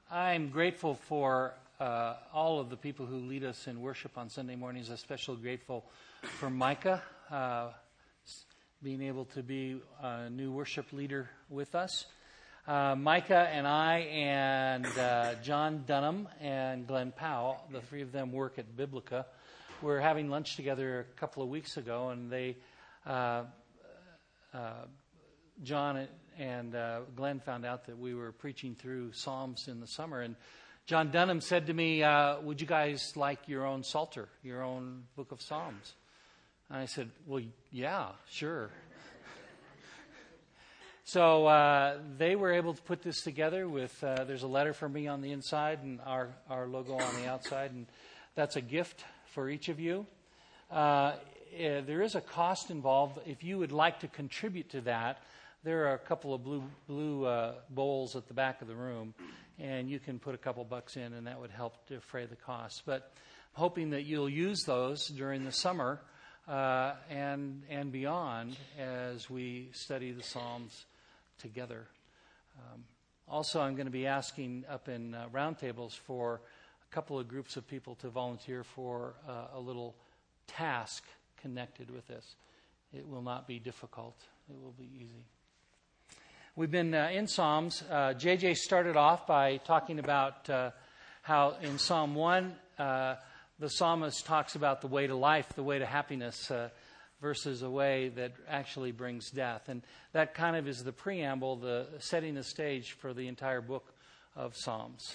I'm grateful for all of the people who lead us in worship on Sunday mornings. Especially grateful for Micah being able to be a new worship leader with us. Micah and I and John Dunham and Glenn Powell, the three of them work at Biblica. We're having lunch together a couple of weeks ago, and they, John and Glenn found out that we were preaching through Psalms in the summer, and John Dunham said to me, would you guys like your own Psalter, your own book of Psalms? And I said, well, yeah, sure. So they were able to put this together with, there's a letter from me on the inside and our logo on the outside, and that's a gift for each of you. There is a cost involved. If you would like to contribute to that, there are a couple of blue bowls at the back of the room, and you can put a couple bucks in, and that would help defray the cost. But I'm hoping that you'll use those during the summer and beyond as we study the Psalms together. Also, I'm going to be asking up in roundtables for a couple of groups of people to volunteer for a little task connected with this. It will not be difficult. It will be easy. We've been in Psalms. JJ started off by talking about how in Psalm 1, the psalmist talks about the way to life, the way to happiness, versus a way that actually brings death. And that kind of is the preamble, the setting the stage for the entire book of Psalms.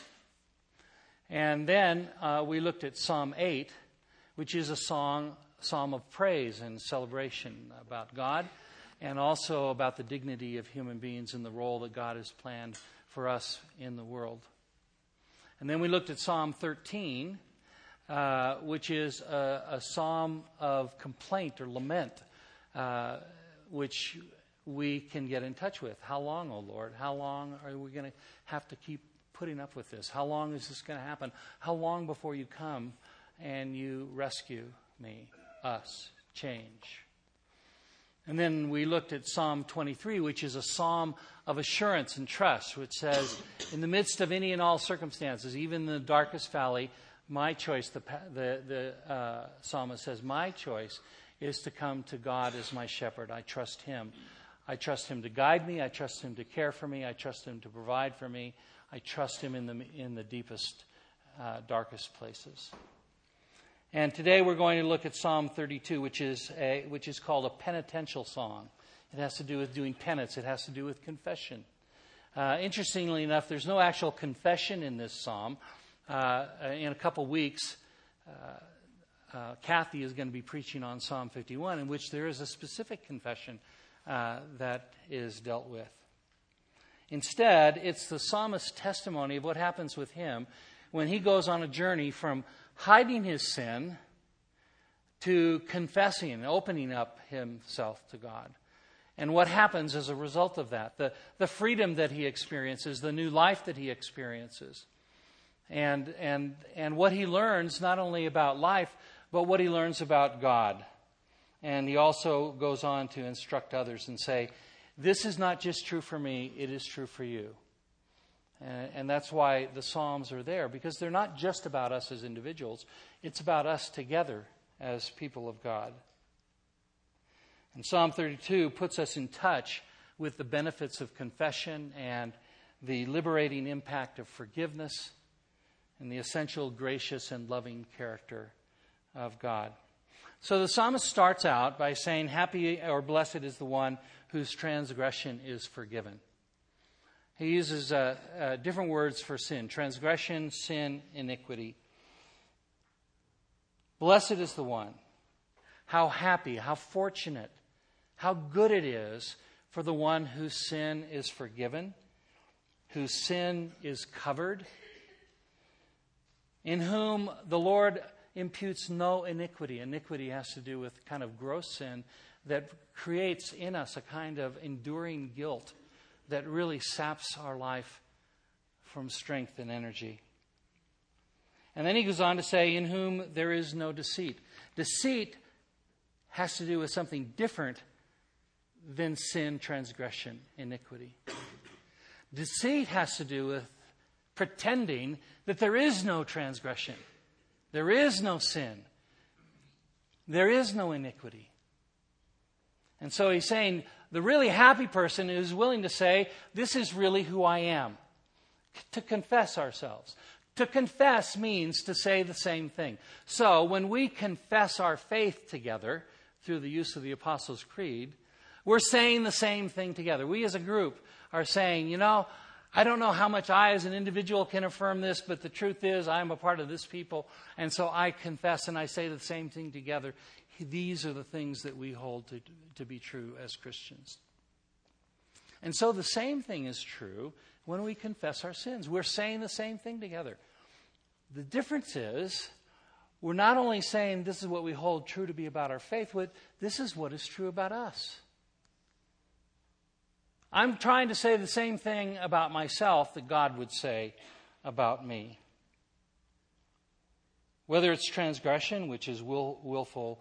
And then we looked at Psalm 8, which is a psalm of praise and celebration about God, and also about the dignity of human beings and the role that God has planned for us in the world. And then we looked at Psalm 13, which is a psalm of complaint or lament, which we can get in touch with. How long, O Lord? How long are we going to have to keep putting up with this? How long is this going to happen? How long before you come and you rescue me, us, change? And then we looked at Psalm 23, which is a psalm of assurance and trust, which says, in the midst of any and all circumstances, even in the darkest valley, my choice, the psalmist says, my choice is to come to God as my shepherd. I trust Him. I trust Him to guide me. I trust Him to care for me. I trust Him to provide for me. I trust Him in the deepest, darkest places. And today we're going to look at Psalm 32, which is called a penitential song. It has to do with doing penance. It has to do with confession. Interestingly enough, there's no actual confession in this psalm. In a couple weeks, Kathy is going to be preaching on Psalm 51, in which there is a specific confession that is dealt with. Instead, it's the psalmist's testimony of what happens with him when he goes on a journey from hiding his sin to confessing and opening up himself to God. And what happens as a result of that, the freedom that he experiences, the new life that he experiences. And what he learns not only about life, but what he learns about God. And he also goes on to instruct others and say, this is not just true for me, it is true for you. And that's why the Psalms are there, because they're not just about us as individuals. It's about us together as people of God. And Psalm 32 puts us in touch with the benefits of confession and the liberating impact of forgiveness and the essential gracious and loving character of God. So the psalmist starts out by saying, happy or blessed is the one whose transgression is forgiven. He uses different words for sin: transgression, sin, iniquity. Blessed is the one. How happy, how fortunate, how good it is for the one whose sin is forgiven, whose sin is covered, in whom the Lord imputes no iniquity. Iniquity has to do with kind of gross sin that creates in us a kind of enduring guilt that really saps our life from strength and energy. And then he goes on to say, in whom there is no deceit. Deceit has to do with something different than sin, transgression, iniquity. Deceit has to do with pretending that there is no transgression. There is no sin. There is no iniquity. And so he's saying the really happy person is willing to say, this is really who I am. To confess ourselves. To confess means to say the same thing. So when we confess our faith together through the use of the Apostles' Creed, we're saying the same thing together. We as a group are saying, I don't know how much I as an individual can affirm this, but the truth is I'm a part of this people, and so I confess and I say the same thing together. These are the things that we hold to be true as Christians. And so the same thing is true when we confess our sins. We're saying the same thing together. The difference is we're not only saying this is what we hold true to be about our faith, but this is what is true about us. I'm trying to say the same thing about myself that God would say about me. Whether it's transgression, which is willful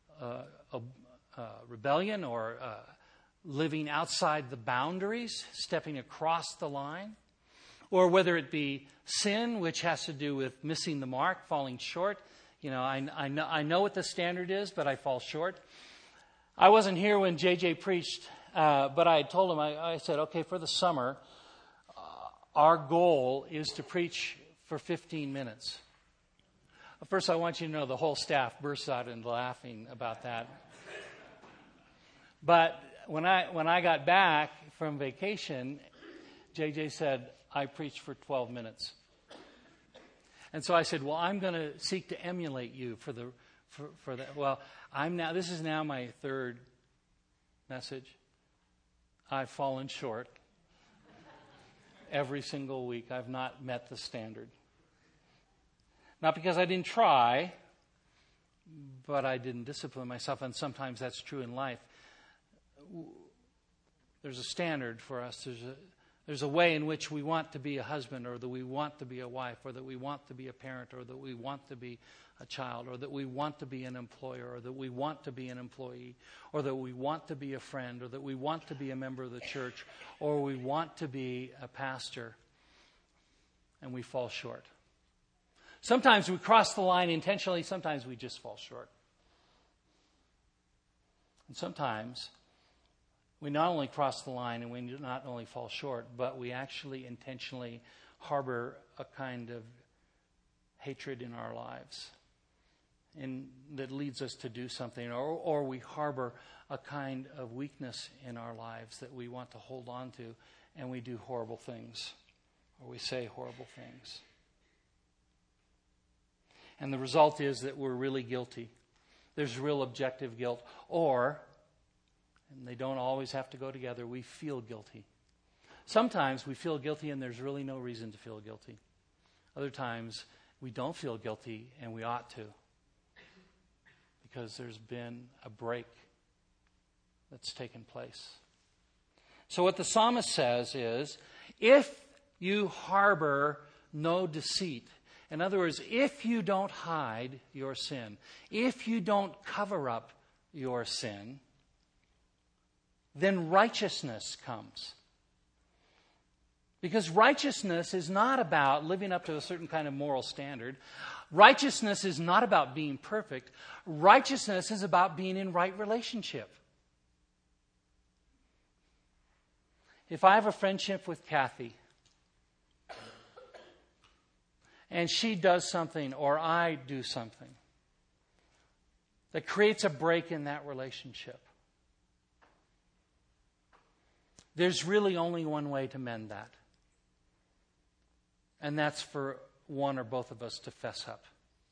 rebellion, or living outside the boundaries, stepping across the line, or whether it be sin, which has to do with missing the mark, falling short. I know what the standard is, but I fall short. I wasn't here when JJ preached, but I told him, I said, okay, for the summer, our goal is to preach for 15 minutes. First, I want you to know the whole staff bursts out into laughing about that. But when I got back from vacation, JJ said, I preached for 12 minutes. And so I said, well, I'm going to seek to emulate you for that. Well, this is now my third message. I've fallen short. Every single week I've not met the standard. Not because I didn't try, but I didn't discipline myself, and sometimes that's true in life. There's a standard for us. There's a way in which we want to be a husband, or that we want to be a wife, or that we want to be a parent, or that we want to be a child, or that we want to be an employer, or that we want to be an employee, or that we want to be a friend, or that we want to be a member of the church, or we want to be a pastor, and we fall short. Sometimes we cross the line intentionally, sometimes we just fall short. And sometimes we not only cross the line and we not only fall short, but we actually intentionally harbor a kind of hatred in our lives and that leads us to do something, or we harbor a kind of weakness in our lives that we want to hold on to, and we do horrible things, or we say horrible things. And the result is that we're really guilty. There's real objective guilt. Or, and they don't always have to go together, we feel guilty. Sometimes we feel guilty and there's really no reason to feel guilty. Other times we don't feel guilty and we ought to, because there's been a break that's taken place. So what the psalmist says is, if you harbor no deceit, in other words, if you don't hide your sin, if you don't cover up your sin, then righteousness comes. Because righteousness is not about living up to a certain kind of moral standard. Righteousness is not about being perfect. Righteousness is about being in right relationship. If I have a friendship with Kathy, and she does something or I do something that creates a break in that relationship, there's really only one way to mend that. And that's for one or both of us to fess up.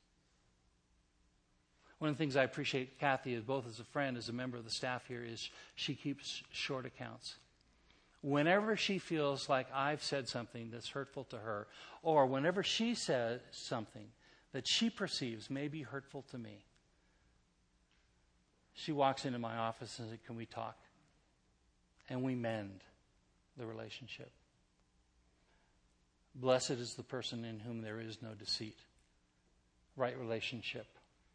One of the things I appreciate Kathy, both as a friend, as a member of the staff here, is she keeps short accounts. Whenever she feels like I've said something that's hurtful to her, or whenever she says something that she perceives may be hurtful to me, she walks into my office and says, "Can we talk?" And we mend the relationship. Blessed is the person in whom there is no deceit. Right relationship.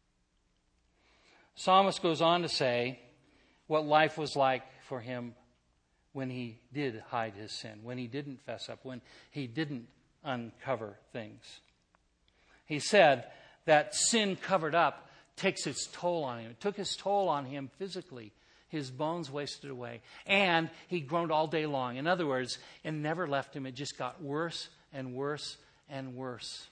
Psalmist goes on to say what life was like for him when he did hide his sin, when he didn't fess up, when he didn't uncover things. He said that sin covered up takes its toll on him. It took its toll on him physically. His bones wasted away. And he groaned all day long. In other words, it never left him. It just got worse and worse and worse.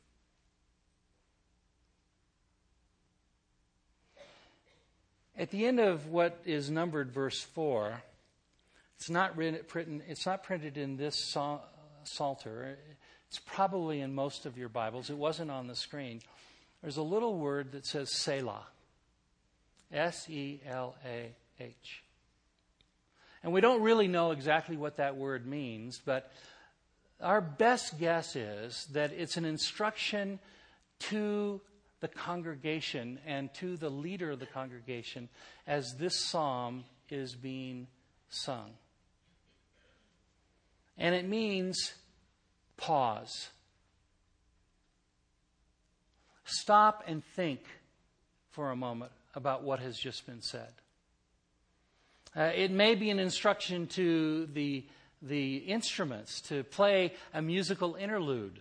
At the end of what is numbered verse 4, it's not printed in this Psalter. It's probably in most of your Bibles. It wasn't on the screen. There's a little word that says Selah. S-E-L-A-H. And we don't really know exactly what that word means, but our best guess is that it's an instruction to the congregation and to the leader of the congregation as this psalm is being sung. And it means pause. Stop and think for a moment about what has just been said. It may be an instruction to the instruments to play a musical interlude.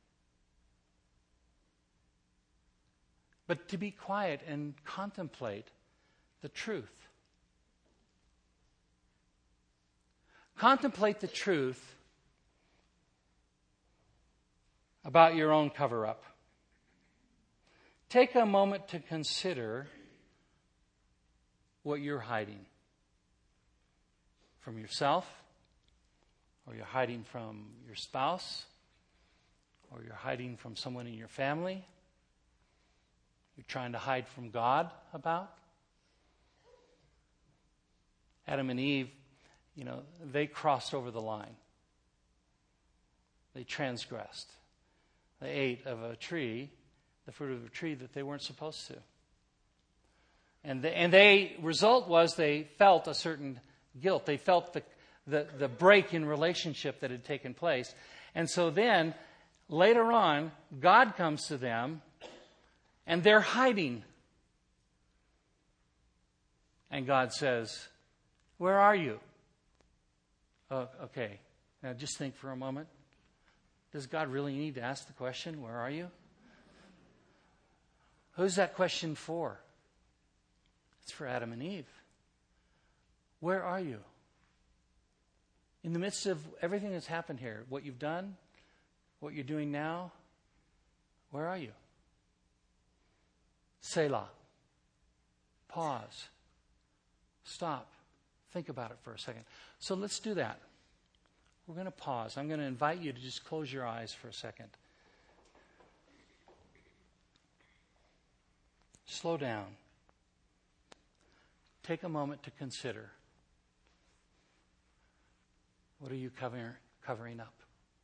But to be quiet and contemplate the truth. Contemplate the truth about your own cover-up. Take a moment to consider what you're hiding from yourself, or you're hiding from your spouse, or you're hiding from someone in your family, you're trying to hide from God about. Adam and Eve, they crossed over the line. They transgressed. They ate of a tree, the fruit of a tree that they weren't supposed to. And the result was they felt a certain guilt. They felt the break in relationship that had taken place. And so then, later on, God comes to them, and they're hiding. And God says, "Where are you?" Oh, okay. Now just think for a moment. Does God really need to ask the question, "Where are you?" Who's that question for? It's for Adam and Eve. Where are you? In the midst of everything that's happened here, what you've done, what you're doing now, where are you? Selah. Pause. Stop. Think about it for a second. So let's do that. We're going to pause. I'm going to invite you to just close your eyes for a second. Slow down. Take a moment to consider. What are you covering up?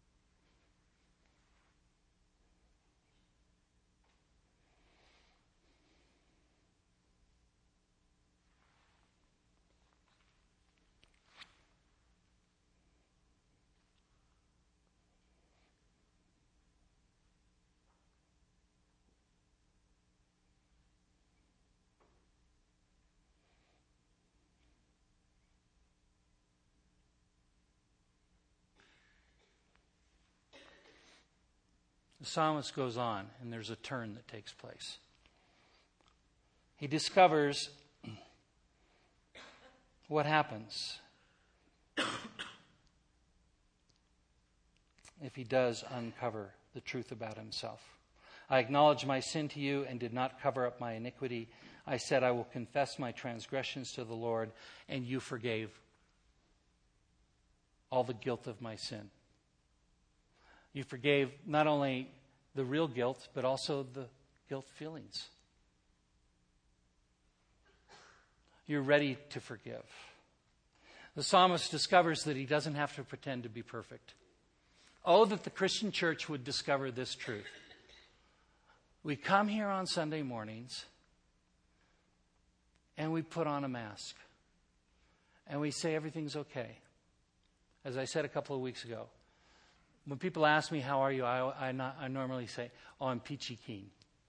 The psalmist goes on, and there's a turn that takes place. He discovers what happens if he does uncover the truth about himself. I acknowledged my sin to you and did not cover up my iniquity. I said, I will confess my transgressions to the Lord, and you forgave all the guilt of my sin. You forgave not only the real guilt, but also the guilt feelings. You're ready to forgive. The psalmist discovers that he doesn't have to pretend to be perfect. Oh, that the Christian church would discover this truth. We come here on Sunday mornings, and we put on a mask. And we say everything's okay. As I said a couple of weeks ago, when people ask me, how are you, I normally say, I'm peachy keen.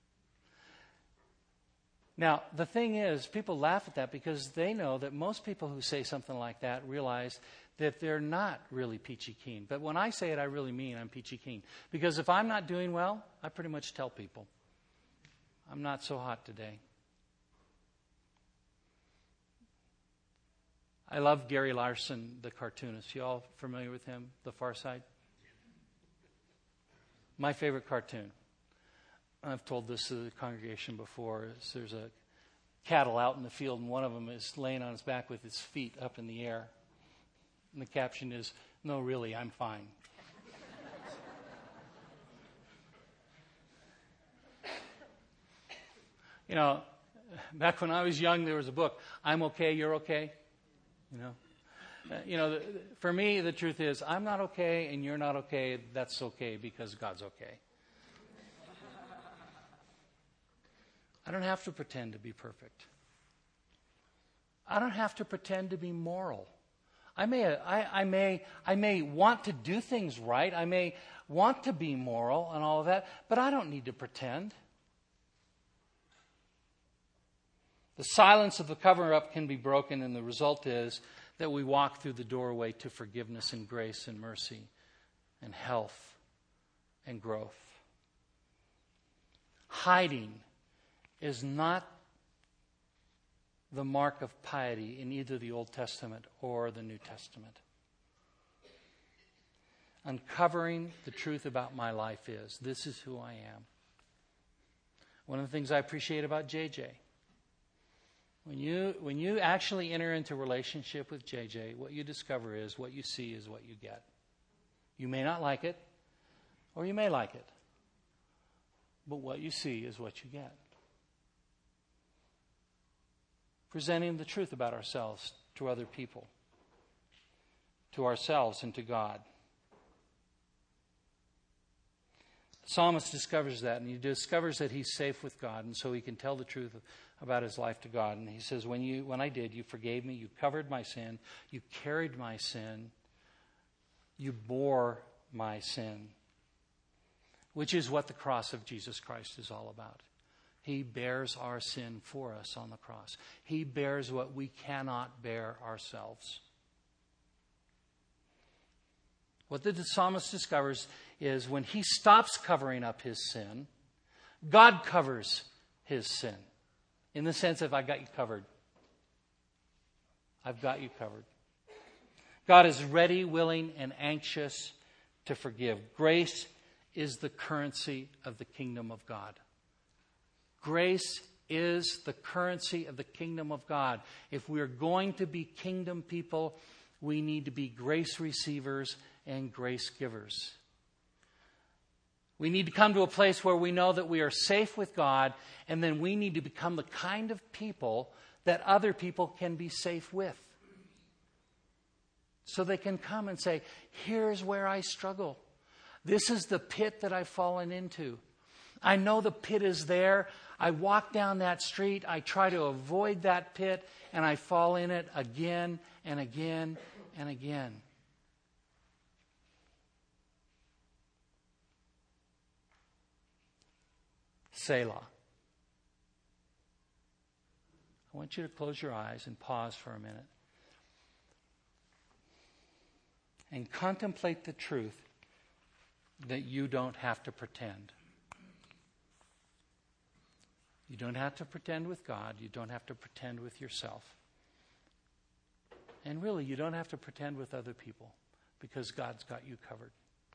Now, the thing is, people laugh at that because they know that most people who say something like that realize that they're not really peachy keen. But when I say it, I really mean I'm peachy keen. Because if I'm not doing well, I pretty much tell people, I'm not so hot today. I love Gary Larson, the cartoonist. You all familiar with him, The Far Side? My favorite cartoon. I've told this to the congregation before. There's a cattle out in the field, and one of them is laying on his back with his feet up in the air. And the caption is, "No, really, I'm fine." You know, back when I was young, there was a book, "I'm okay, you're okay." For me, the truth is, I'm not okay and you're not okay. That's okay because God's okay. I don't have to pretend to be perfect. I don't have to pretend to be moral. I may want to do things right. I may want to be moral and all of that, but I don't need to pretend. The silence of the cover-up can be broken, and the result is that we walk through the doorway to forgiveness and grace and mercy and health and growth. Hiding is not the mark of piety in either the Old Testament or the New Testament. Uncovering the truth about my life is, this is who I am. One of the things I appreciate about JJ, when you actually enter into a relationship with JJ, what you discover is what you see is what you get. You may not like it, or you may like it, but what you see is what you get. Presenting the truth about ourselves to other people, to ourselves and to God. The psalmist discovers that, and he discovers that he's safe with God, and so he can tell the truth about his life to God. And he says, when I did, you forgave me, you covered my sin, you carried my sin, you bore my sin, which is what the cross of Jesus Christ is all about. He bears our sin for us on the cross. He bears what we cannot bear ourselves. What the psalmist discovers is when he stops covering up his sin, God covers his sin. In the sense of, I got you covered. I've got you covered. God is ready, willing, and anxious to forgive. Grace is the currency of the kingdom of God. Grace is the currency of the kingdom of God. If we're going to be kingdom people, we need to be grace receivers and grace givers. We need to come to a place where we know that we are safe with God, and then we need to become the kind of people that other people can be safe with. So they can come and say, here's where I struggle. This is the pit that I've fallen into. I know the pit is there. I walk down that street. I try to avoid that pit, and I fall in it again and again and again. Selah. I want you to close your eyes and pause for a minute and contemplate the truth that you don't have to pretend. You don't have to pretend with God. You don't have to pretend with yourself. And really, you don't have to pretend with other people because God's got you covered.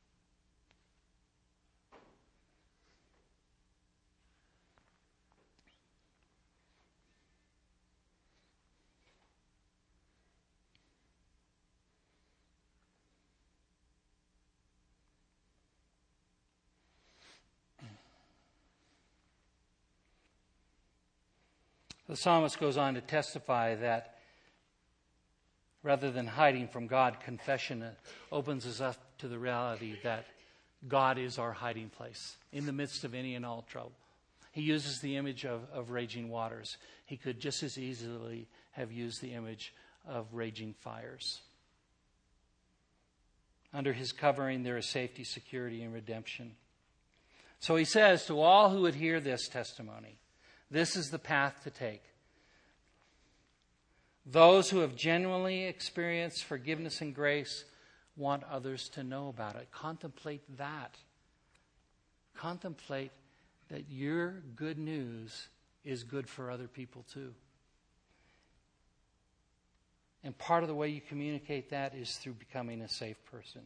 The psalmist goes on to testify that rather than hiding from God, confession opens us up to the reality that God is our hiding place in the midst of any and all trouble. He uses the image of raging waters. He could just as easily have used the image of raging fires. Under his covering, there is safety, security, and redemption. So he says to all who would hear this testimony, this is the path to take. Those who have genuinely experienced forgiveness and grace want others to know about it. Contemplate that. Contemplate that your good news is good for other people too. And part of the way you communicate that is through becoming a safe person.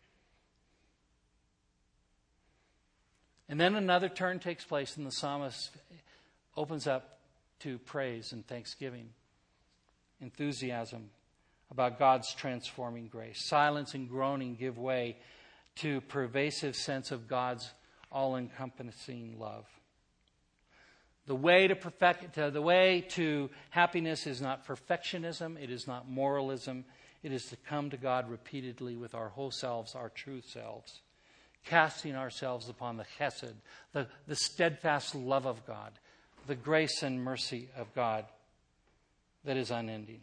And then another turn takes place, and the psalmist opens up to praise and thanksgiving, enthusiasm about God's transforming grace. Silence and groaning give way to pervasive sense of God's all-encompassing love. The way to happiness is not perfectionism. It is not moralism. It is to come to God repeatedly with our whole selves, our true selves, casting ourselves upon the chesed, the steadfast love of God, the grace and mercy of God that is unending.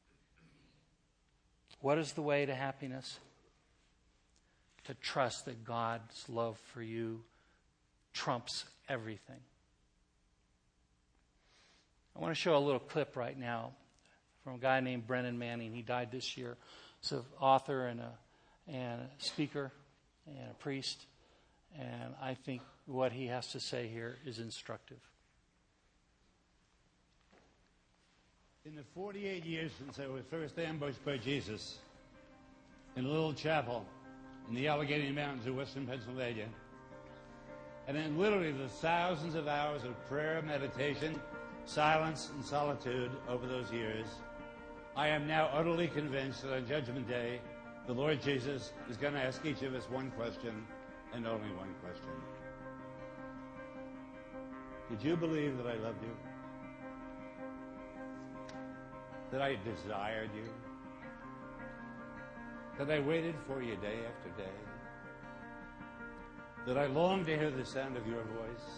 What is the way to happiness? To trust that God's love for you trumps everything. I want to show a little clip right now from a guy named Brennan Manning. He died this year. He's an author and a speaker and a priest. And I think what he has to say here is instructive. In the 48 years since I was first ambushed by Jesus in a little chapel in the Allegheny Mountains of western Pennsylvania, and in literally the thousands of hours of prayer, meditation, silence, and solitude over those years, I am now utterly convinced that on Judgment Day, the Lord Jesus is going to ask each of us one question, and only one question. Did you believe that I loved you? That I desired you? That I waited for you day after day? That I longed to hear the sound of your voice?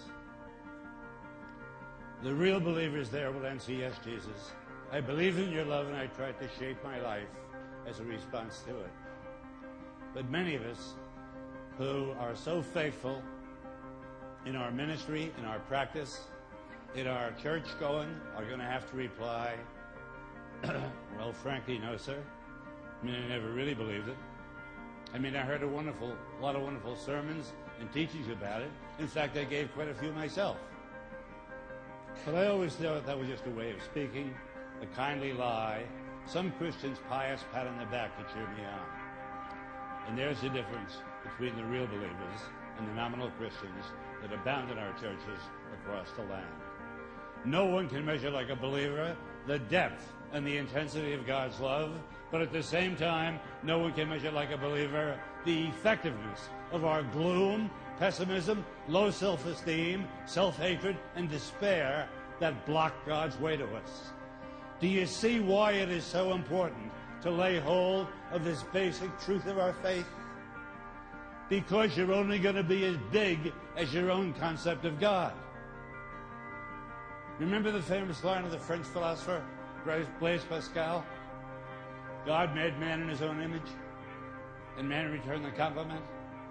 The real believers there will answer, yes, Jesus. I believe in your love and I tried to shape my life as a response to it. But many of us who are so faithful in our ministry, in our practice, in our church going, are going to have to reply, well, frankly, no, sir. I mean, I never really believed it. I mean, I heard a lot of wonderful sermons and teachings about it. In fact, I gave quite a few myself. But I always thought that was just a way of speaking, a kindly lie, some Christian's pious pat on the back to cheer me on. And there's the difference between the real believers and the nominal Christians that abound in our churches across the land. No one can measure like a believer the depth and the intensity of God's love, but at the same time, no one can measure like a believer the effectiveness of our gloom, pessimism, low self-esteem, self-hatred, and despair that block God's way to us. Do you see why it is so important to lay hold of this basic truth of our faith? Because you're only going to be as big as your own concept of God. Remember the famous line of the French philosopher Blaise Pascal? God made man in his own image, and man returned the compliment.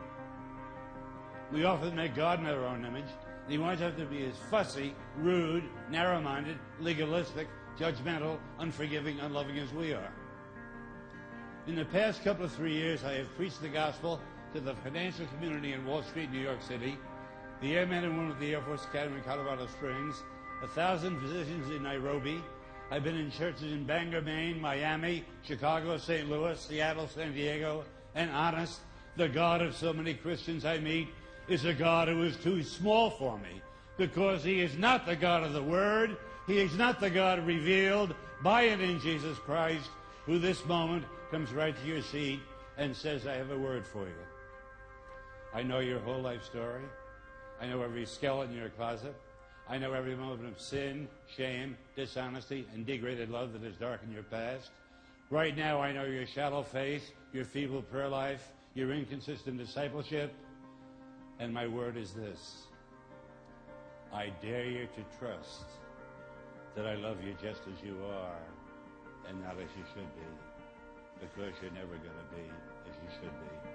We often make God in our own image, and he wants us to be as fussy, rude, narrow-minded, legalistic, judgmental, unforgiving, unloving as we are. In the past couple of 3 years, I have preached the gospel to the financial community in Wall Street, New York City, the airmen and women of the Air Force Academy in Colorado Springs, 1,000 physicians in Nairobi. I've been in churches in Bangor, Maine, Miami, Chicago, St. Louis, Seattle, San Diego, and honest, the God of so many Christians I meet is a God who is too small for me, because he is not the God of the Word. He is not the God revealed by and in Jesus Christ, who this moment comes right to your seat and says, I have a word for you. I know your whole life story. I know every skeleton in your closet. I know every moment of sin, shame, dishonesty, and degraded love that has darkened your past. Right now, I know your shallow faith, your feeble prayer life, your inconsistent discipleship. And my word is this. I dare you to trust that I love you just as you are and not as you should be, because you're never going to be as you should be.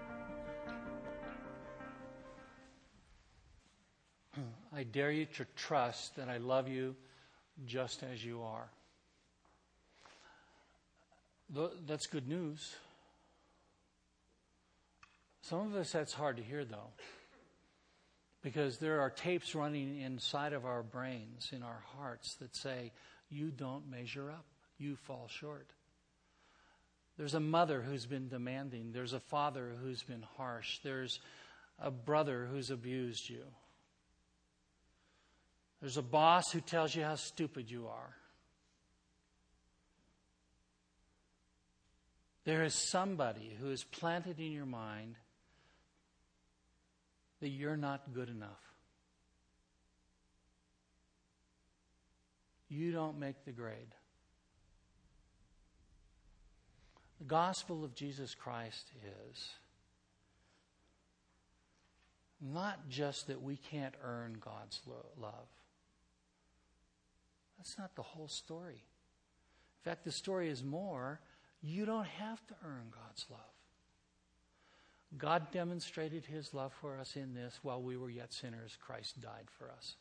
I dare you to trust that I love you just as you are. That's good news. Some of us, that's hard to hear, though, because there are tapes running inside of our brains, in our hearts, that say, you don't measure up. You fall short. There's a mother who's been demanding. There's a father who's been harsh. There's a brother who's abused you. There's a boss who tells you how stupid you are. There is somebody who is planted in your mind that you're not good enough. You don't make the grade. The gospel of Jesus Christ is not just that we can't earn God's love. That's not the whole story. In fact, the story is more, you don't have to earn God's love. God demonstrated His love for us in this: while we were yet sinners, Christ died for us.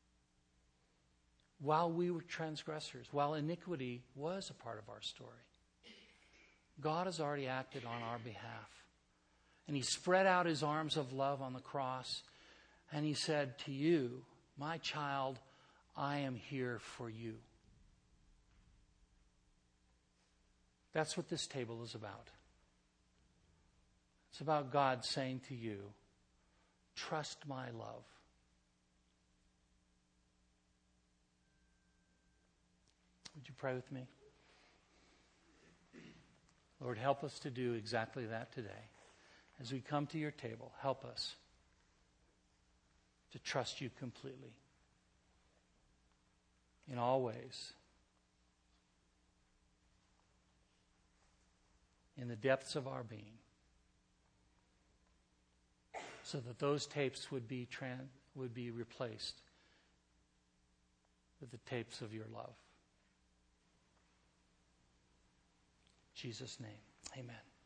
While we were transgressors, while iniquity was a part of our story, God has already acted on our behalf. And He spread out His arms of love on the cross, and He said to you, my child, I am here for you. That's what this table is about. It's about God saying to you, trust my love. Would you pray with me? Lord, help us to do exactly that today. As we come to your table, help us to trust you completely in all ways. In the depths of our being. So that those tapes would be replaced with the tapes of your love. In Jesus' name, amen.